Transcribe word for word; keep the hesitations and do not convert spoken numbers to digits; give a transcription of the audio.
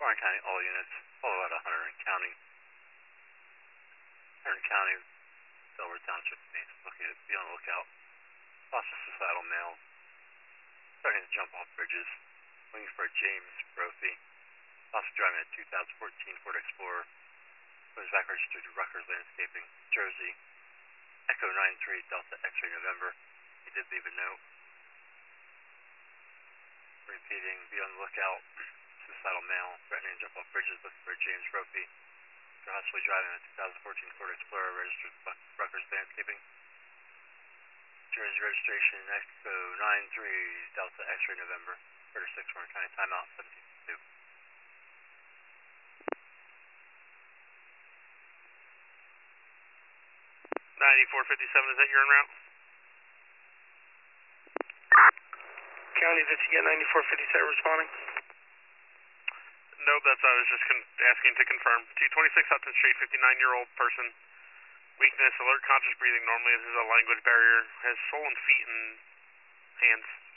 Warren County, all units, follow out of Hunterdon County. Hunterdon County, Delaware Township, looking at, be on the lookout. Lots of suicidal males, starting to jump off bridges, looking for a James Brophy. Also driving a two thousand fourteen Ford Explorer. Was back registered to Rutgers Landscaping, Jersey. Echo nine three Delta X-ray November. He did leave a note. Repeating, be on the lookout. Suicidal male, threatening to jump off bridges, looking for a James Brophy. Possibly driving a two thousand fourteen Ford Explorer, registered to Rutgers Landscaping. Jersey registration, Echo nine three Delta X-ray November. thirty-six Warren County, timeout seventeen two. ninety-four fifty-seven, is that your en route? County, did you get ninety-four fifty-seven responding? No, that's I was just con asking to confirm. two twenty-six Hudson Street, fifty-nine-year-old person. Weakness, alert, conscious breathing. Normally this is a language barrier. Has swollen feet and hands.